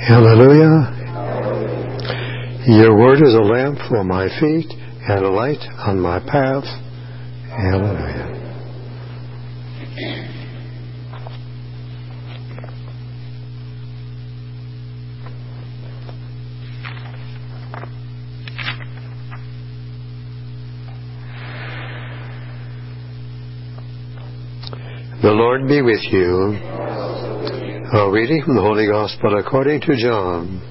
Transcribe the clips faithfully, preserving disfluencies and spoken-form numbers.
Hallelujah. Your word is a lamp for my feet and a light on my path. Hallelujah. The Lord be with you. A reading from the Holy Gospel according to John.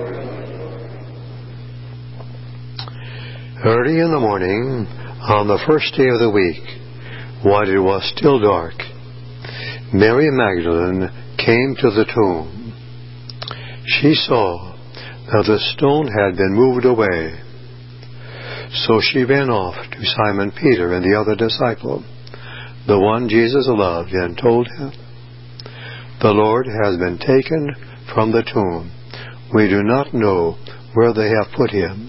Early in the morning, on the first day of the week, while it was still dark, Mary Magdalene came to the tomb. She saw that the stone had been moved away. So she ran off to Simon Peter and the other disciple, the one Jesus loved, and told him, "The Lord has been taken from the tomb. We do not know where they have put him."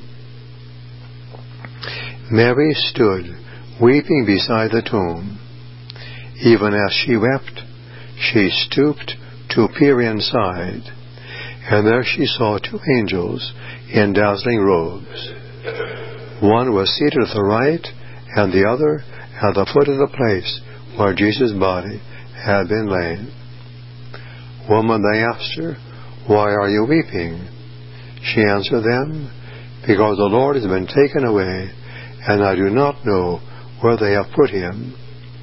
Mary stood weeping beside the tomb. Even as she wept, she stooped to peer inside, and there she saw two angels in dazzling robes. One was seated at the right, and the other at the foot of the place where Jesus' body had been laid. "Woman," they asked her, "why are you weeping?" She answered them, "Because the Lord has been taken away, and I do not know where they have put him."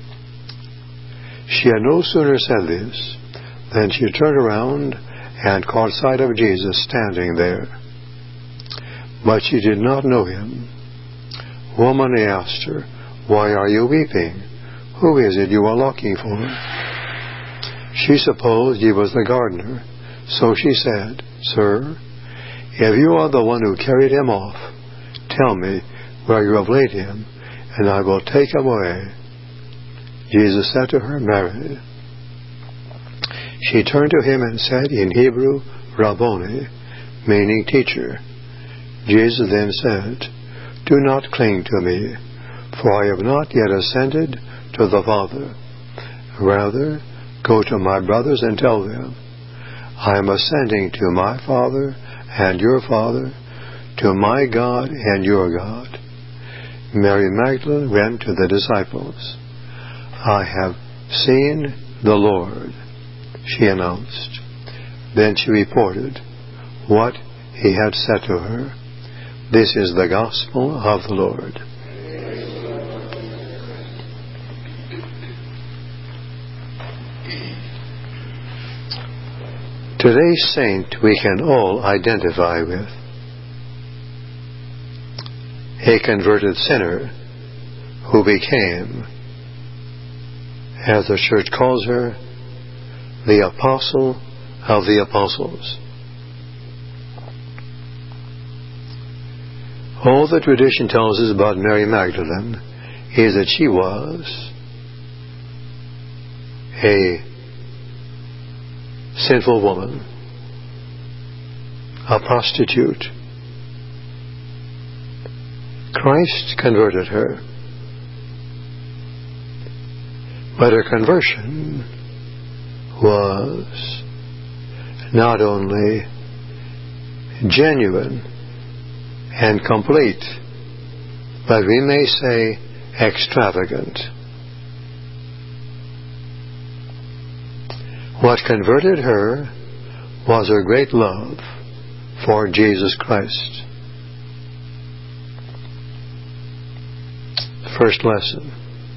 She had no sooner said this than she turned around and caught sight of Jesus standing there. But she did not know him. "Woman," they asked her, "why are you weeping? Who is it you are looking for?" She supposed he was the gardener, so she said, "Sir, if you are the one who carried him off, tell me where you have laid him, and I will take him away." Jesus said to her, "Mary." She turned to him and said in Hebrew, "Rabboni," meaning teacher. Jesus then said, "Do not cling to me, for I have not yet ascended to the Father. Rather, go to my brothers and tell them, I am ascending to my Father and your Father, to my God and your God." Mary Magdalene went to the disciples. "I have seen the Lord," she announced. Then she reported what he had said to her. This is the gospel of the Lord. Today's saint we can all identify with. A converted sinner who became, as the church calls her, the apostle of the apostles. All the tradition tells us about Mary Magdalene is that she was a sinful woman, a prostitute. Christ converted her, but her conversion was not only genuine and complete, but we may say extravagant. What converted her was her great love for Jesus Christ. First lesson.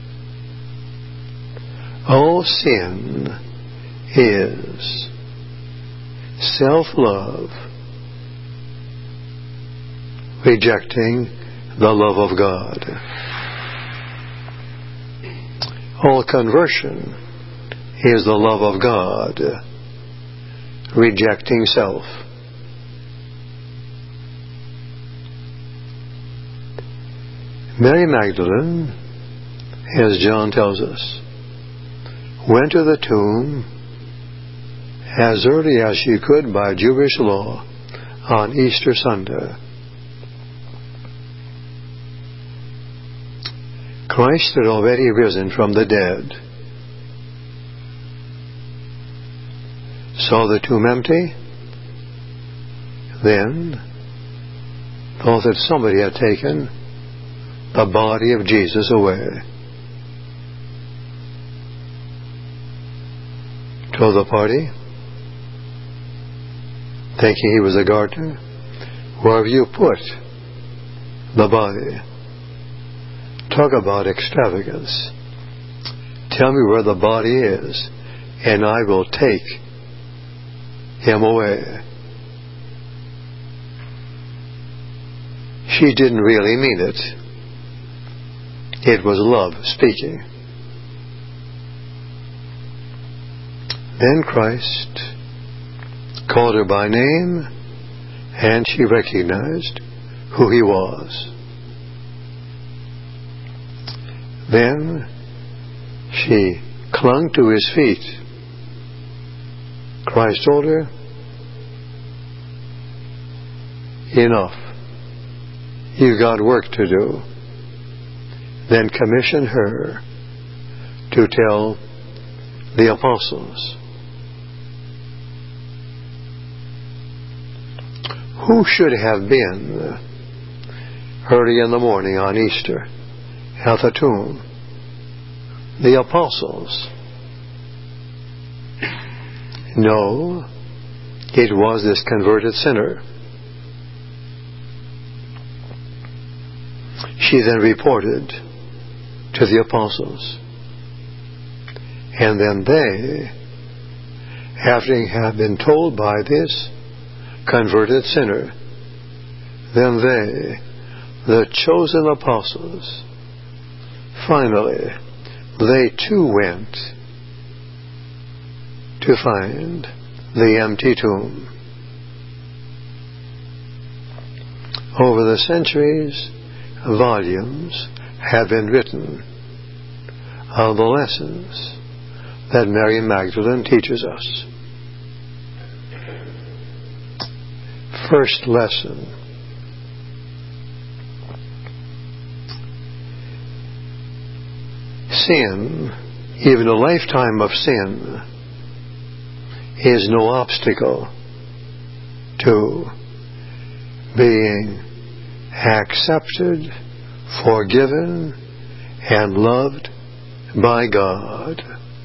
All sin is self-love rejecting the love of God. All conversion is the love of God rejecting self. Mary Magdalene, as John tells us, went to the tomb as early as she could by Jewish law on Easter Sunday. Christ had already risen from the dead. Saw the tomb empty, then thought that somebody had taken the body of Jesus away. To the party, thinking he was a gardener. Where have you put the body? Talk about extravagance. Tell me where the body is, and I will take him away. She didn't really mean it. It was love speaking. Then Christ called her by name, and she recognized who he was. Then she clung to his feet. Christ told her, enough. You've got work to do. Then commissioned her to tell the apostles. Who should have been early in the morning on Easter at the tomb? The apostles. No, it was this converted sinner. She then reported to the apostles. And then they, after having been told by this converted sinner, then they, the chosen apostles, finally, they too went to find the empty tomb. Over the centuries, volumes have been written of the lessons that Mary Magdalene teaches us. First lesson. Sin, even a lifetime of sin, is no obstacle to being accepted, forgiven, and loved by God.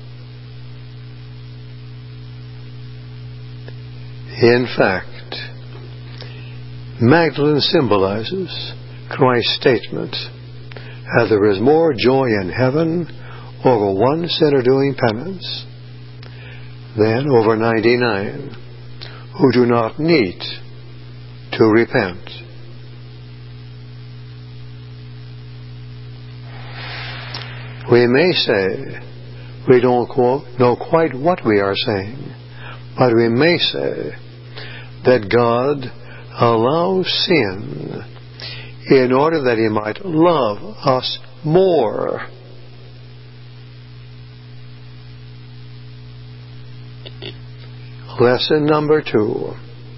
In fact, Magdalene symbolizes Christ's statement that there is more joy in heaven over one sinner doing penance than over ninety-nine who do not need to repent. We may say we don't know quite what we are saying, but we may say that God allows sin in order that He might love us more. Lesson number two.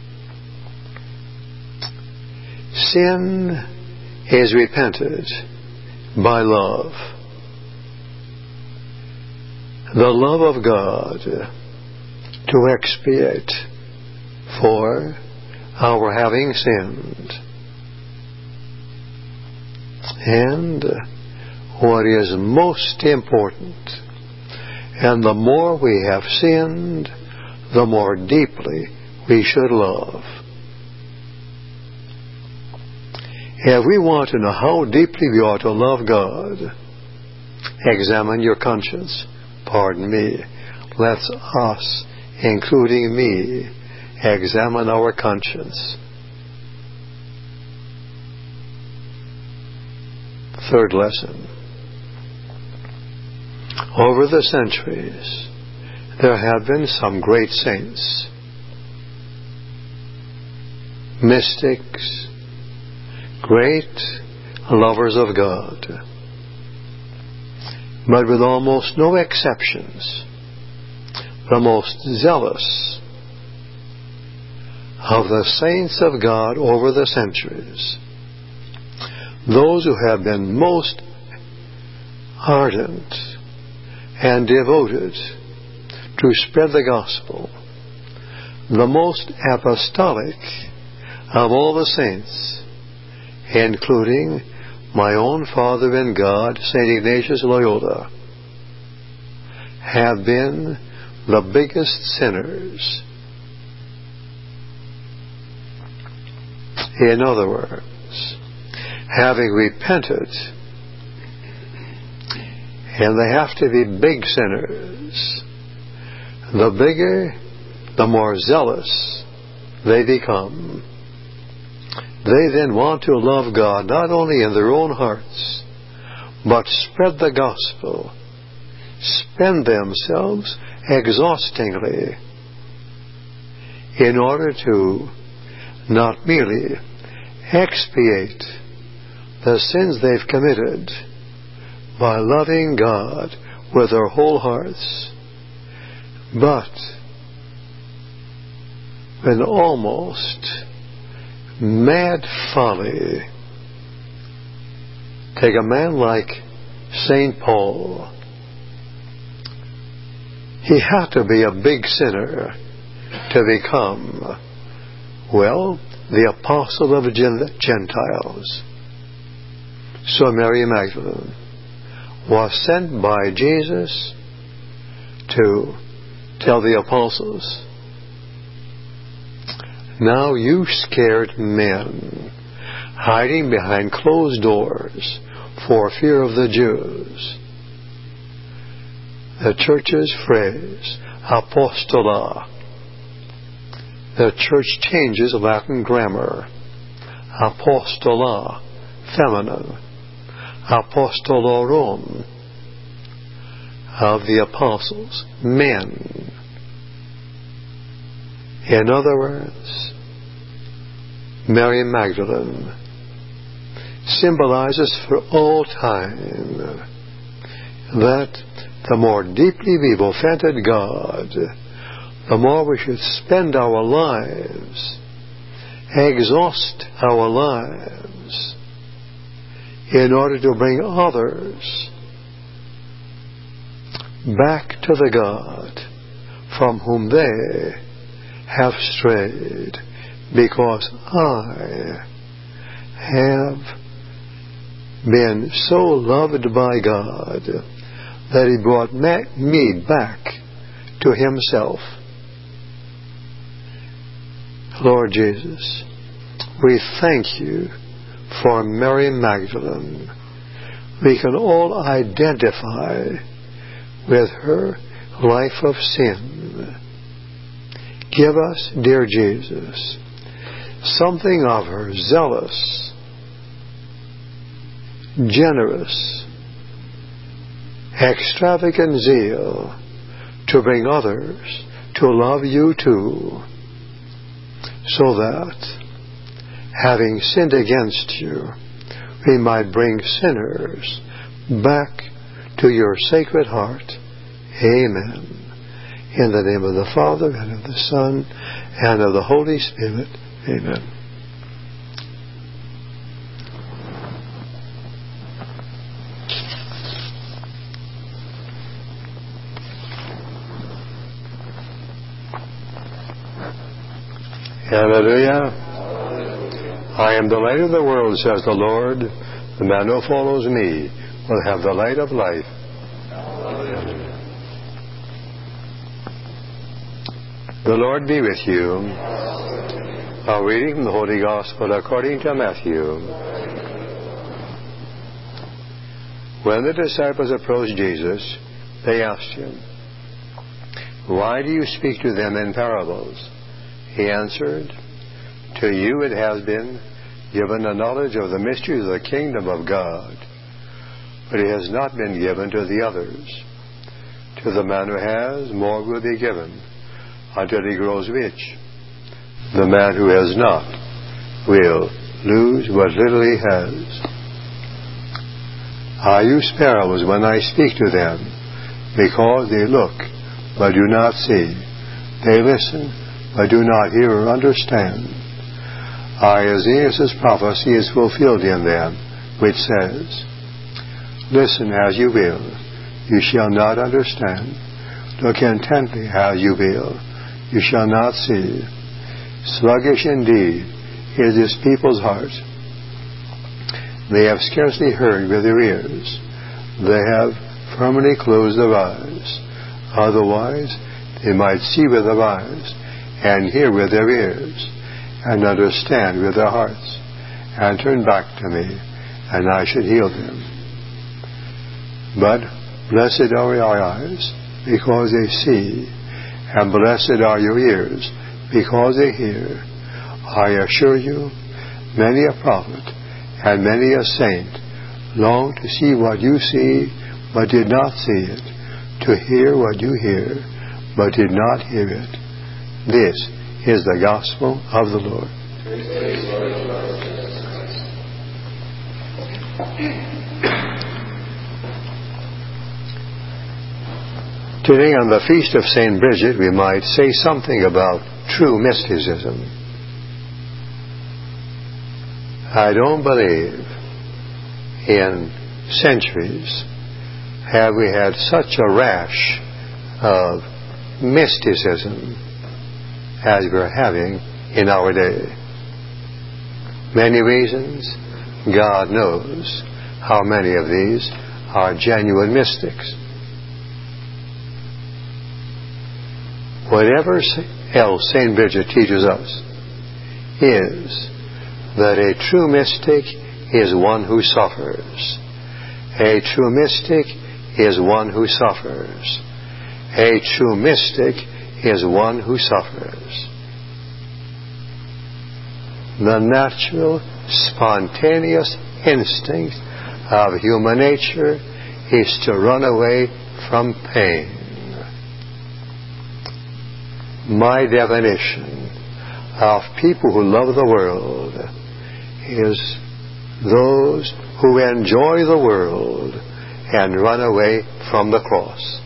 Sin is repented by love. The love of God to expiate for our having sinned. And what is most important, and the more we have sinned, the more deeply we should love. If we want to know how deeply we ought to love God, examine your conscience. Pardon me. Let us, including me, examine our conscience. Third lesson. Over the centuries, there have been some great saints, mystics, great lovers of God, but with almost no exceptions, the most zealous of the saints of God over the centuries, those who have been most ardent and devoted to spread the gospel, the most apostolic of all the saints, including my own father in God, Saint Ignatius Loyola, have been the biggest sinners. In other words, having repented, and they have to be big sinners, the bigger, the more zealous they become. They then want to love God not only in their own hearts, but spread the gospel, spend themselves exhaustingly in order to not merely expiate the sins they've committed by loving God with their whole hearts, but with almost mad folly. Take a man like Saint Paul. He had to be a big sinner to become, well, the apostle of the Gentiles. So Mary Magdalene was sent by Jesus to tell the apostles, now you scared men, hiding behind closed doors for fear of the Jews. The church's phrase, apostola. The church changes Latin grammar. Apostola, feminine. Apostolorum, of the apostles, men. In other words, Mary Magdalene symbolizes for all time that the more deeply we've offended God, the more we should spend our lives, exhaust our lives, in order to bring others back to the God from whom they have strayed, because I have been so loved by God that He brought me back to Himself. Lord Jesus, we thank You for Mary Magdalene. We can all identify with her life of sin. Give us, dear Jesus, something of her zealous, generous, extravagant zeal to bring others to love You too, so that, having sinned against You, we might bring sinners back to Your sacred heart. Amen. In the name of the Father, and of the Son, and of the Holy Spirit. Amen. Hallelujah. I am the light of the world, says the Lord. The man who follows me will have the light of life. The Lord be with you. A reading from the Holy Gospel according to Matthew. When the disciples approached Jesus, they asked Him, "Why do you speak to them in parables?" He answered, "To you it has been given the knowledge of the mysteries of the kingdom of God, but it has not been given to the others. To the man who has, more will be given, until he grows rich. The man who has not will lose what little he has. I use parables when I speak to them, because they look but do not see. They listen but do not hear or understand. Isaiah's prophecy is fulfilled in them, which says, Listen as you will, you shall not understand. Look intently as you will, you shall not see. Sluggish indeed is His people's heart. They have scarcely heard with their ears. They have firmly closed their eyes. Otherwise, they might see with their eyes, and hear with their ears, and understand with their hearts, and turn back to me, and I should heal them. But blessed are your eyes, because they see, and blessed are your ears, because they hear. I assure you, many a prophet and many a saint longed to see what you see, but did not see it, to hear what you hear, but did not hear it. This is the gospel of the Lord. Today, on the feast of Saint Bridget, we might say something about true mysticism. I don't believe in centuries have we had such a rash of mysticism as we're having in our day. Many reasons. God knows how many of these are genuine mystics. Whatever else Saint Bridget teaches us is that a true mystic is one who suffers. A true mystic is one who suffers. A true mystic is one who suffers. The natural, spontaneous instinct of human nature is to run away from pain. My definition of people who love the world is those who enjoy the world and run away from the cross.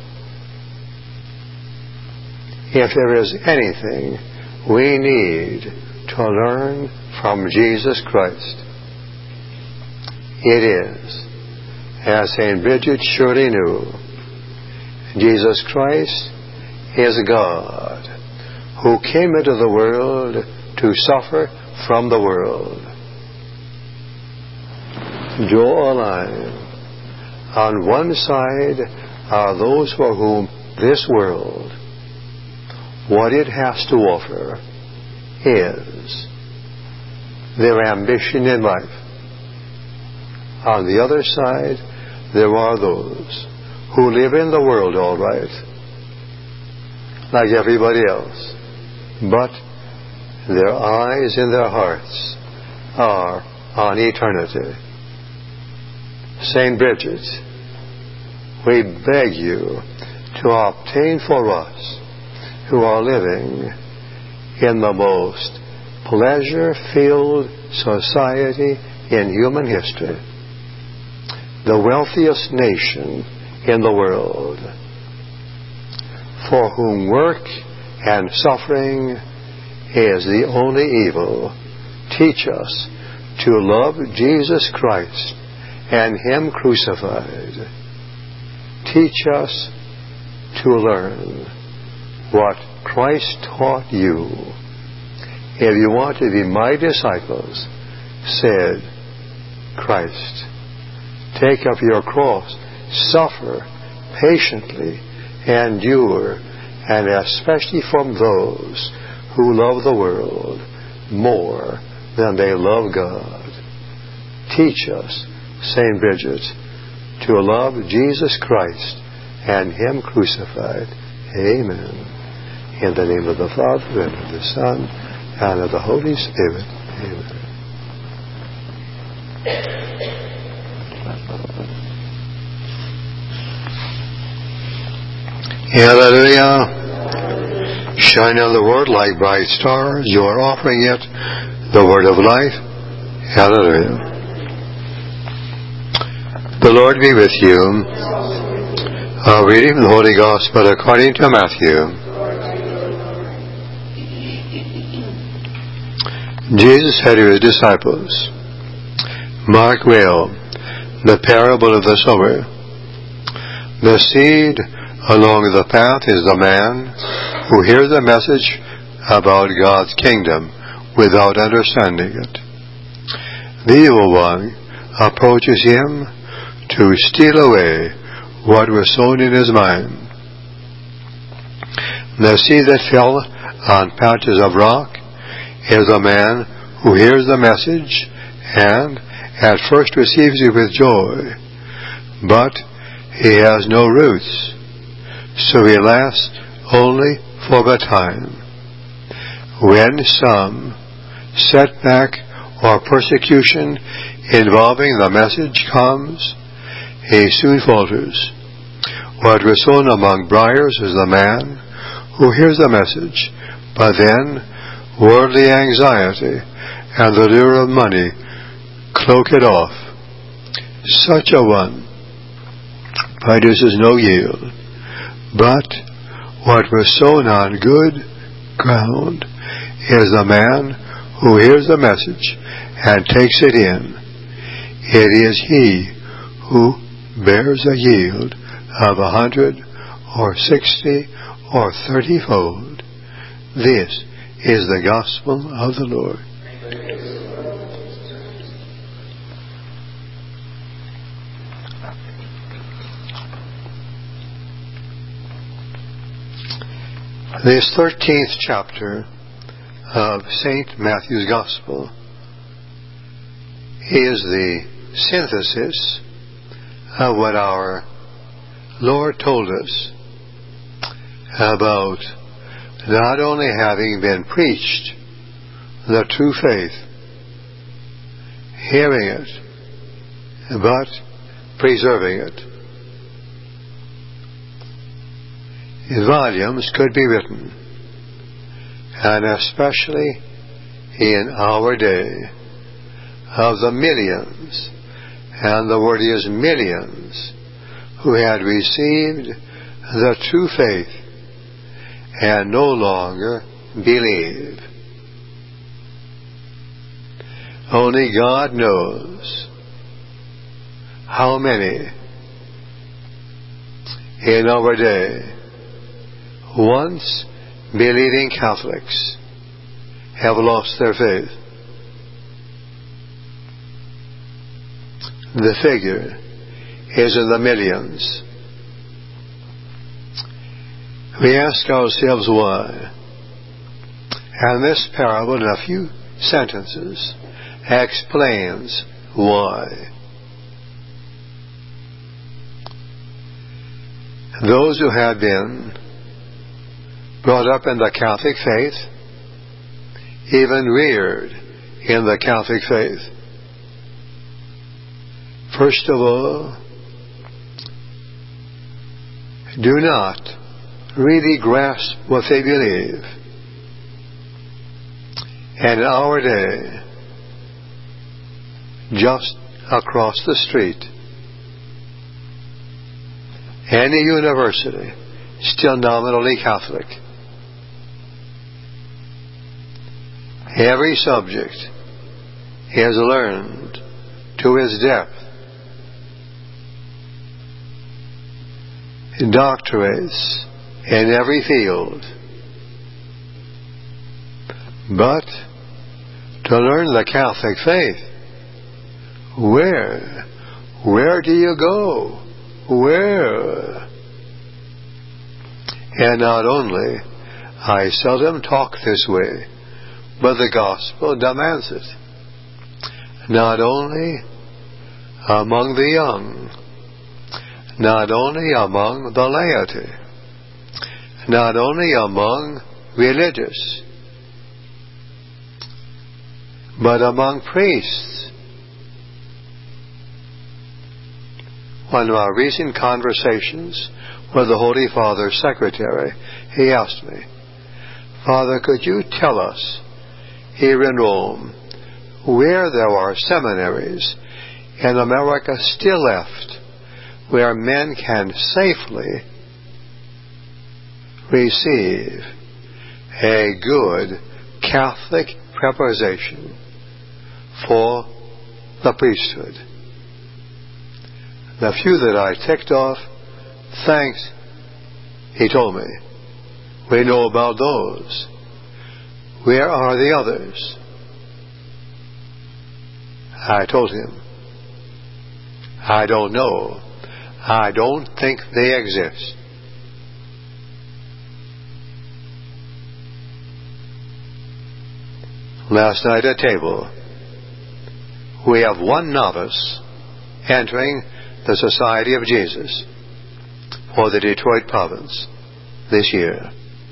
If there is anything we need to learn from Jesus Christ, it is, as Saint Bridget surely knew, Jesus Christ is God, who came into the world to suffer from the world. Draw a line. On one side are those for whom this world, what it has to offer, is their ambition in life. On the other side, there are those who live in the world all right, like everybody else, but their eyes and their hearts are on eternity. Saint Bridget, we beg you to obtain for us, who are living in the most pleasure-filled society in human history, the wealthiest nation in the world, for whom work and suffering is the only evil, teach us to love Jesus Christ and Him crucified. Teach us to learn what Christ taught you. If you want to be my disciples, said Christ, take up your cross, suffer patiently, endure, and especially from those who love the world more than they love God. Teach us, Saint Bridget, to love Jesus Christ and Him crucified. Amen. In the name of the Father, and of the Son, and of the Holy Spirit. Amen. Hallelujah. Shine on the Word like bright stars. You are offering it the Word of life. Hallelujah. The Lord be with you. A reading from the Holy Gospel according to Matthew. Jesus said to His disciples, mark well the parable of the sower. The seed along the path is the man who hears the message about God's kingdom without understanding it. The evil one approaches him to steal away what was sown in his mind. The seed that fell on patches of rock is a man who hears the message and at first receives it with joy, but he has no roots, so he lasts only for the time. When some setback or persecution involving the message comes, he soon falters. What was sown among briars is the man who hears the message, but then worldly anxiety and the lure of money cloak it off. Such a one produces no yield. But what was sown on good ground is the man who hears the message and takes it in. It is he who bears a yield of a hundred or sixty or thirty-fold. This is the gospel of the Lord. This thirteenth chapter of Saint Matthew's Gospel is the synthesis of what our Lord told us about not only having been preached the true faith, hearing it, but preserving it. Volumes could be written, and especially in our day, of the millions, and the word is millions, who had received the true faith and no longer believe. Only God knows how many in our day, once believing Catholics, have lost their faith. The figure is in the millions. We ask ourselves why. And this parable, in a few sentences, explains why. Those who have been brought up in the Catholic faith, even reared in the Catholic faith, first of all, do not really grasp what they believe. And in our day, just across the street, any university, still nominally Catholic, every subject is learned to its depth. Doctorates in every field. But to learn the Catholic faith, where? Where do you go? Where? And not only, I seldom talk this way, but the gospel demands it. Not only among the young, not only among the laity, not only among religious, but among priests. One of our recent conversations with the Holy Father's secretary, he asked me, Father, could you tell us here in Rome where there are seminaries in America still left where men can safely receive a good Catholic preparation for the priesthood? The few that I ticked off, thanks, he told me, we know about those. Where are the others? I told him, I don't know. I don't think they exist. Last night at table, we have one novice entering the Society of Jesus for the Detroit province this year.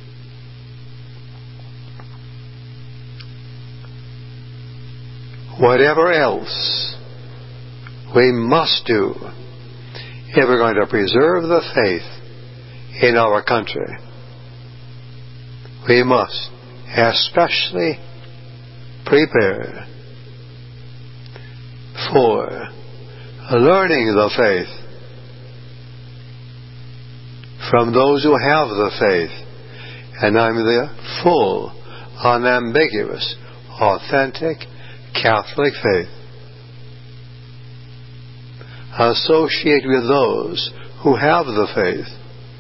Whatever else we must do if we're going to preserve the faith in our country, we must especially prepare for learning the faith from those who have the faith, and I'm the full, unambiguous, authentic Catholic faith. Associate with those who have the faith.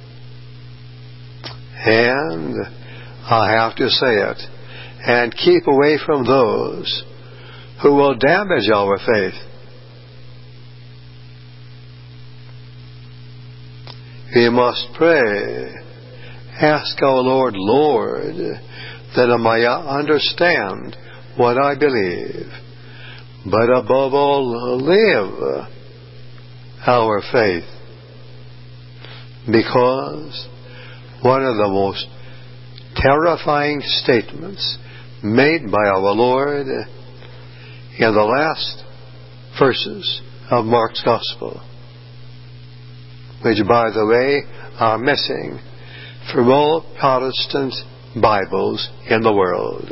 And I have to say it, and keep away from those who will damage our faith. We must pray, ask our Lord, Lord, that I may understand what I believe, but above all, live our faith. Because one of the most terrifying statements made by our Lord in the last verses of Mark's Gospel, which, by the way, are missing from all Protestant Bibles in the world.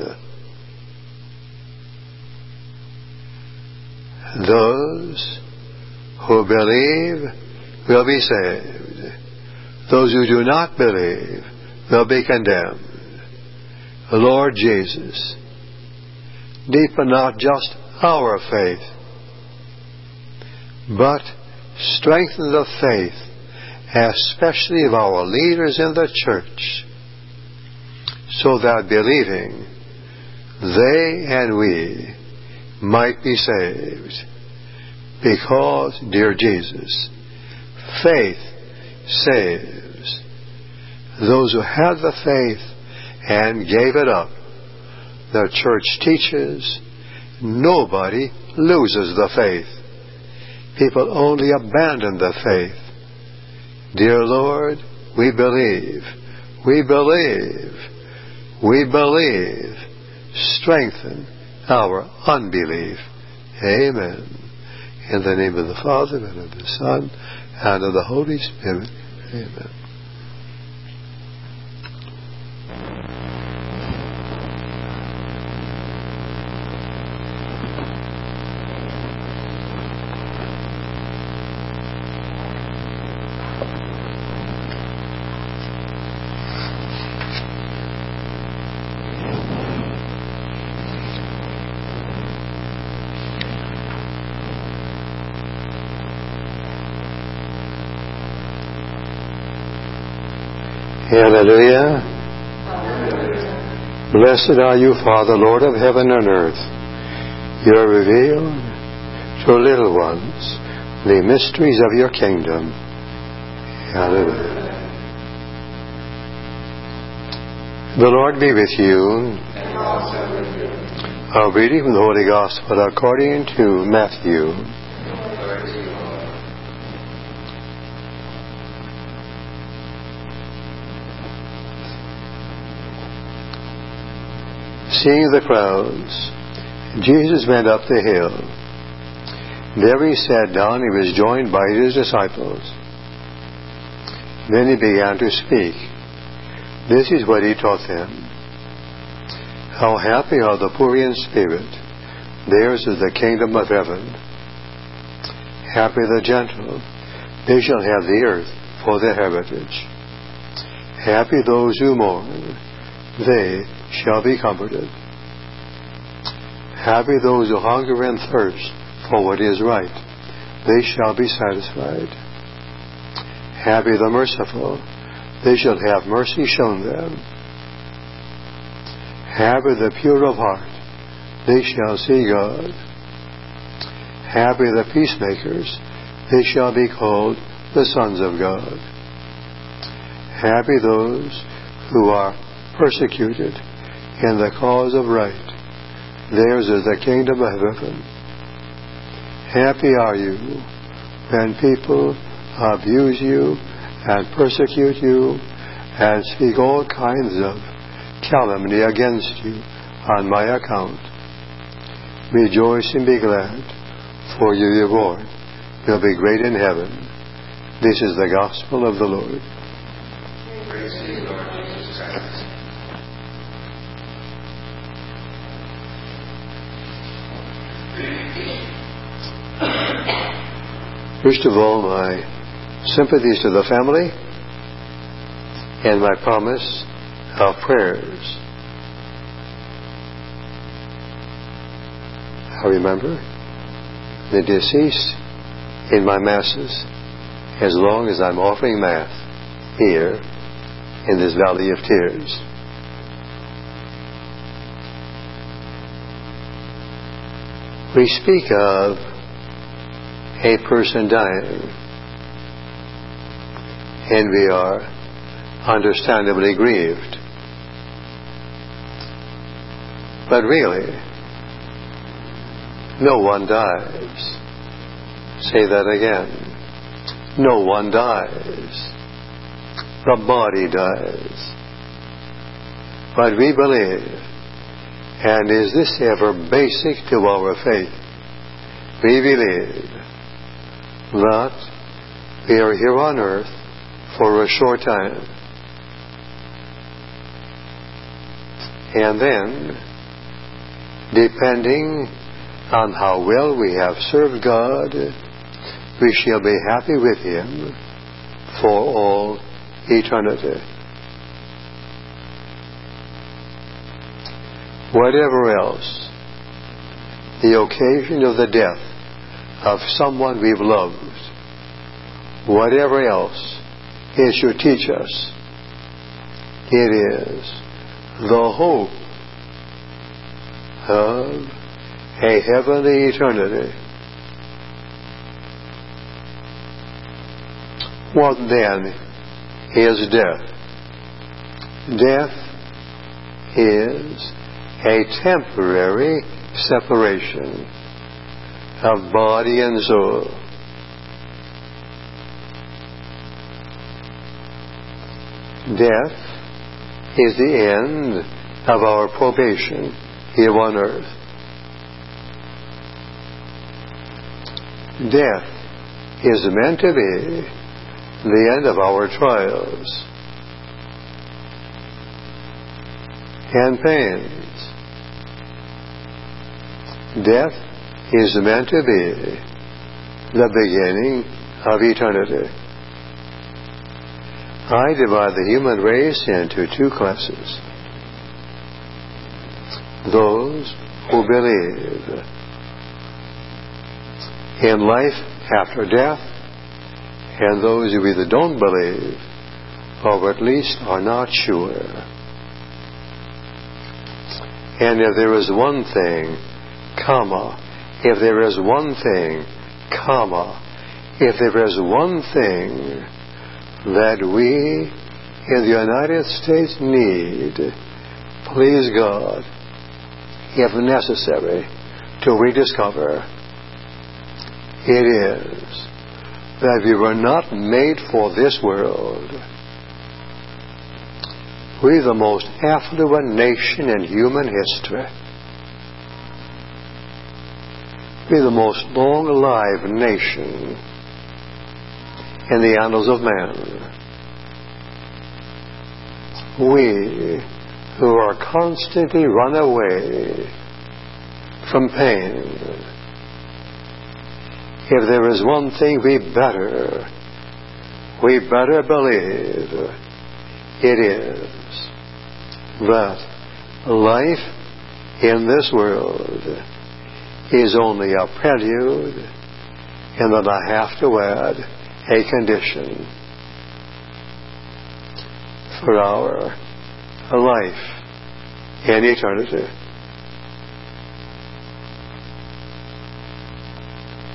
Those who believe will be saved. Those who do not believe will be condemned. Lord Jesus, deepen not just our faith, but strengthen the faith, especially of our leaders in the church, so that believing, they and we might be saved. Because, dear Jesus, faith saves. Those who had the faith and gave it up, the church teaches, nobody loses the faith. People only abandon the faith. Dear Lord, we believe, we believe, we believe. Strengthen our unbelief. Amen. In the name of the Father, and of the Son, and of the Holy Spirit. Amen. Hallelujah. Hallelujah. Blessed are you, Father, Lord of heaven and earth. You have revealed to little ones the mysteries of your kingdom. Hallelujah. The Lord be with you. And also with you. A reading from the Holy Gospel according to Matthew. Seeing the crowds, Jesus went up the hill. There he sat down. He was joined by his disciples. Then he began to speak. This is what he taught them. How happy are the poor in spirit. Theirs is the kingdom of heaven. Happy the gentle. They shall have the earth for their heritage. Happy those who mourn. They shall be comforted. Happy those who hunger and thirst for what is right. They shall be satisfied. Happy the merciful. They shall have mercy shown them. Happy the pure of heart. They shall see God. Happy the peacemakers, they shall be called the sons of God. Happy those who are persecuted in the cause of right. Theirs is the kingdom of heaven. Happy are you when people abuse you and persecute you and speak all kinds of calumny against you on my account. Rejoice and be glad, for your reward will be great in heaven. This is the gospel of the Lord. Praise to you, Lord Jesus Christ. First of all, my sympathies to the family and my promise of prayers. I remember the deceased in my masses as long as I'm offering Mass here in this valley of tears. We speak of a person dying, and we are understandably grieved. But really, no one dies. Say that again. No one dies. The body dies. But we believe, and is this ever basic to our faith? We believe that we are here on earth for a short time. And then, depending on how well we have served God, we shall be happy with Him for all eternity. Whatever else, the occasion of the death of someone we've loved, whatever else it should teach us, it is the hope of a heavenly eternity. What then is death? Death is a temporary separation of body and soul. Death is the end of our probation here on earth. Death is meant to be the end of our trials and pains. Death is meant to be the beginning of eternity. I divide the human race into two classes. Those who believe in life after death, and those who either don't believe or at least are not sure. And if there is one thing, comma, if there is one thing, comma, if there is one thing that we in the United States need, please God, if necessary, to rediscover, it is that we were not made for this world. We're the most affluent nation in human history. We're the most long-lived nation in the annals of man. We who are constantly run away from pain. If there is one thing we better, we better believe, it is that life in this world is only a prelude, and that I have to add a condition for our life in eternity.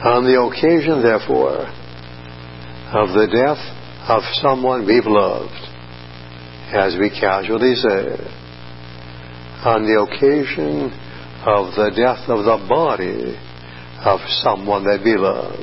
On the occasion, therefore, of the death of someone we've loved, as we casually say, on the occasion of the death of the body of someone that we love,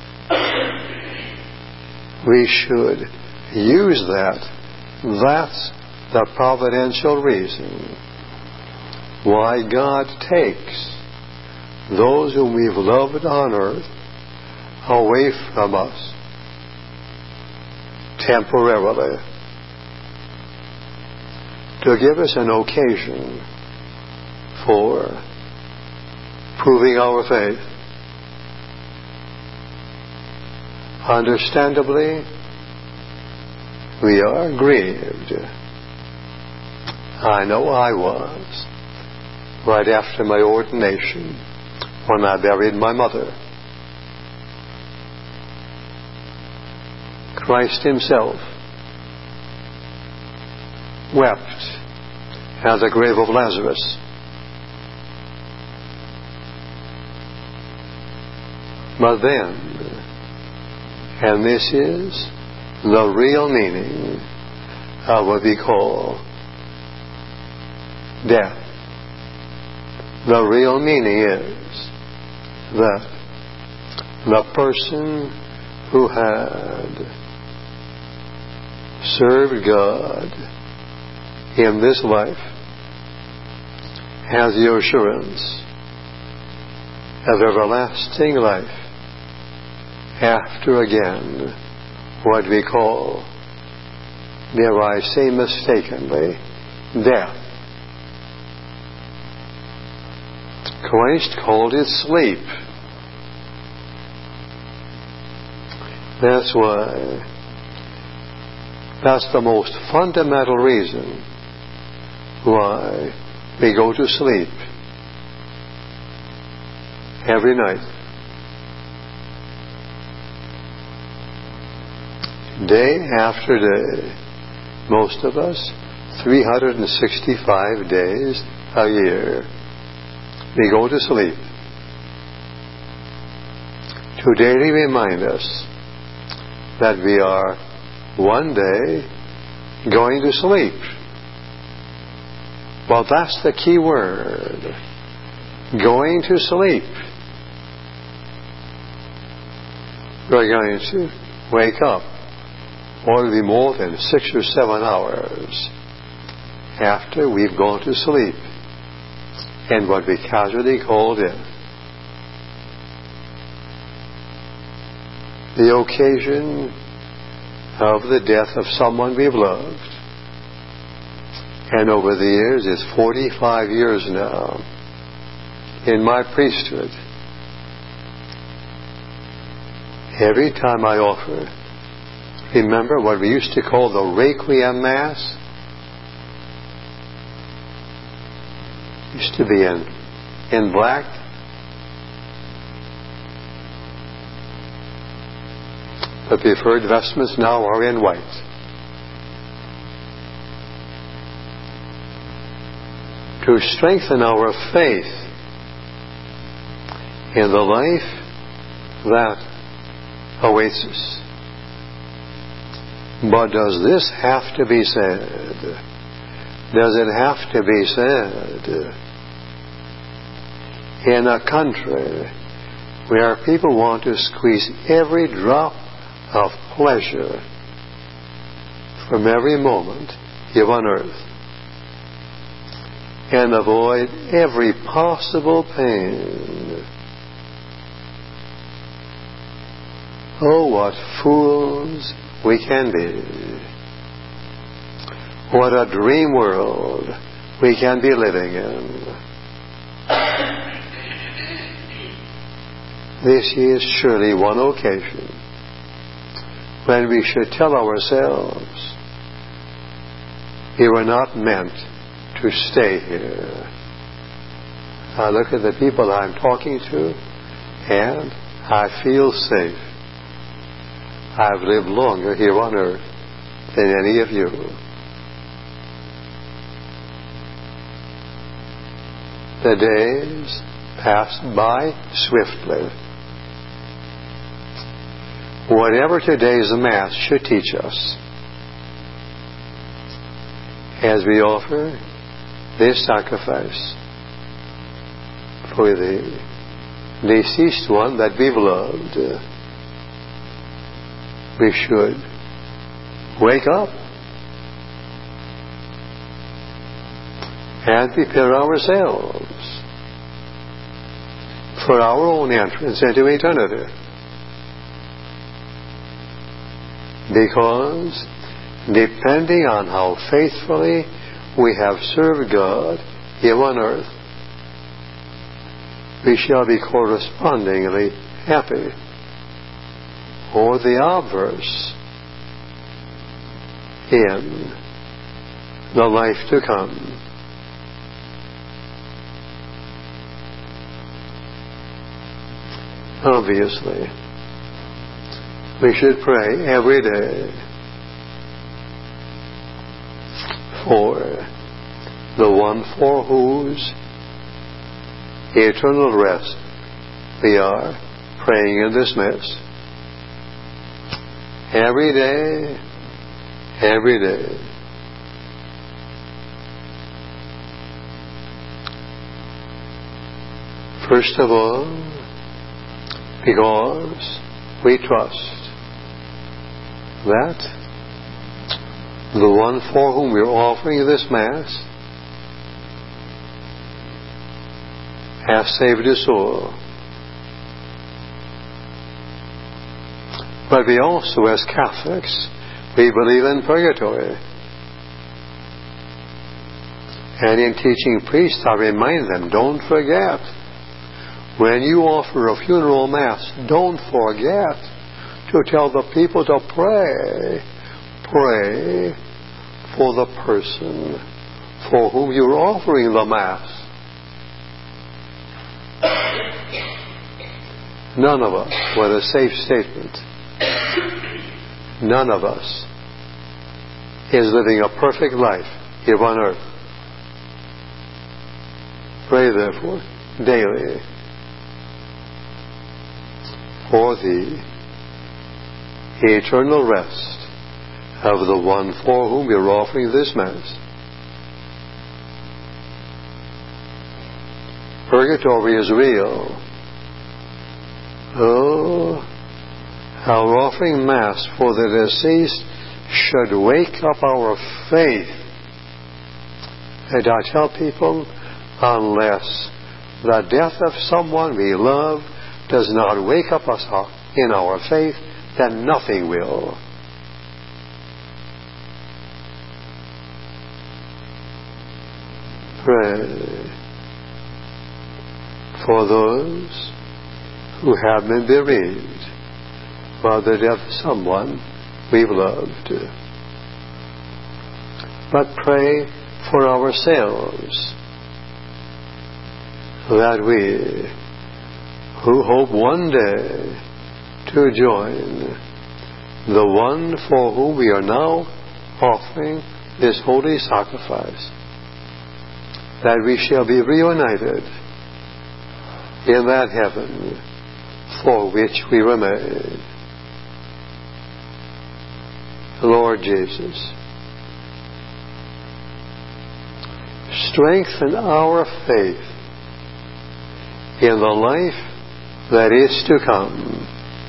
we should use that. That's the providential reason why God takes those whom we've loved on earth away from us temporarily to give us an occasion for proving our faith. Understandably, we are grieved. I know I was right after my ordination when I buried my mother. Christ himself wept at the grave of Lazarus. But then, and this is the real meaning of what we call death. The real meaning is that the person who had served God in this life has the assurance of everlasting life after again what we call, dare I say mistakenly, death. Christ called it sleep. That's why, that's the most fundamental reason why we go to sleep every night. Day after day, most of us, three hundred sixty-five days a year, we go to sleep to daily remind us that we are one day going to sleep. Well, that's the key word. Going to sleep. We're going to wake up, or it'll be more than six or seven hours after we've gone to sleep, and what we casually call death. The occasion of the death of someone we've loved, and over the years, it's forty-five years now in my priesthood. Every time I offer, remember what we used to call the Requiem Mass? Used to be in, in black. The preferred vestments now are in white. To strengthen our faith in the life that awaits us. But does this have to be said? Does it have to be said in a country where people want to squeeze every drop of pleasure from every moment here on earth and avoid every possible pain? Oh, what fools we can be. What a dream world we can be living in. This is surely one occasion when we should tell ourselves we were not meant to stay here. I look at the people I'm talking to and I feel safe. I've lived longer here on earth than any of you. The days passed by swiftly. whatever today's Mass should teach us, as we offer this sacrifice for the deceased one that we've loved, we should wake up and prepare ourselves for our own entrance into eternity. Because depending on how faithfully we have served God here on earth, we shall be correspondingly happy, or the obverse, in the life to come. Obviously, we should pray every day for the one for whose eternal rest we are praying in this Mass. Every day, every day. First of all, because we trust that the one for whom we're offering this Mass has saved his soul. But we also, as Catholics, we believe in purgatory. And in teaching priests, I remind them, don't forget, when you offer a funeral Mass, don't forget to tell the people to pray. Pray for the person for whom you're offering the Mass. None of us, what a safe statement, none of us is living a perfect life here on earth. Pray therefore daily for the eternal rest of the one for whom we are offering this Mass. Purgatory is real. Oh, our offering Mass for the deceased should wake up our faith. And I tell people, unless the death of someone we love does not wake up us in our faith, then nothing will. Pray for those who have been bereaved by the death of someone we've loved. But pray for ourselves that we, who hope one day to join the one for whom we are now offering this holy sacrifice, that we shall be reunited in that heaven for which we were made. Lord Jesus, strengthen our faith in the life that is to come.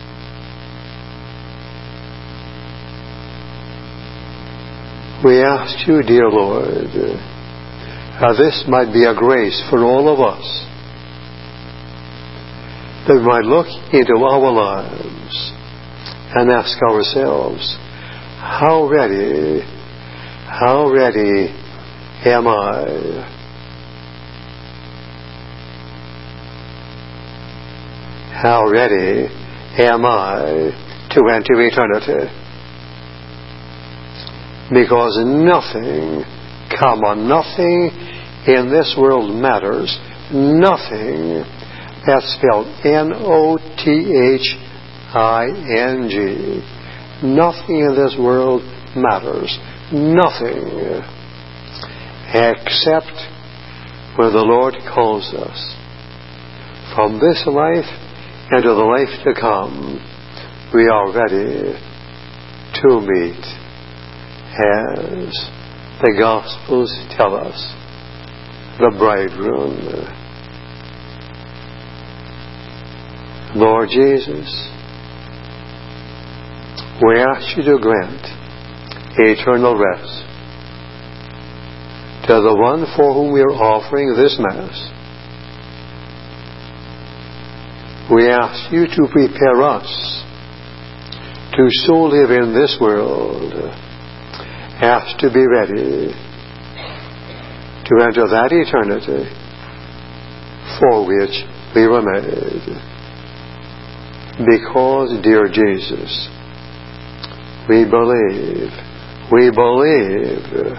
We ask you, dear Lord, how this might be a grace for all of us, that we might look into our lives and ask ourselves, how ready, how ready am I? How ready am I to enter eternity? Because nothing, comma, nothing in this world matters. Nothing. That's spelled N O T H I N G. Nothing in this world matters. Nothing. Except when the Lord calls us from this life into the life to come, we are ready to meet as the Gospels tell us, the bridegroom. Lord Jesus, we ask you to grant eternal rest to the one for whom we are offering this Mass. We ask you to prepare us to so live in this world as to be ready to enter that eternity for which we were made. Because, dear Jesus, we believe, we believe.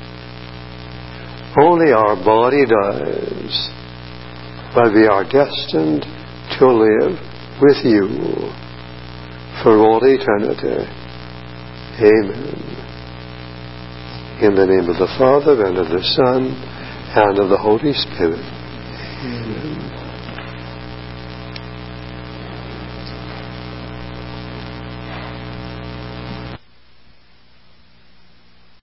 Only our body dies, but we are destined to live with you for all eternity. Amen. In the name of the Father, and of the Son, and of the Holy Spirit. Amen.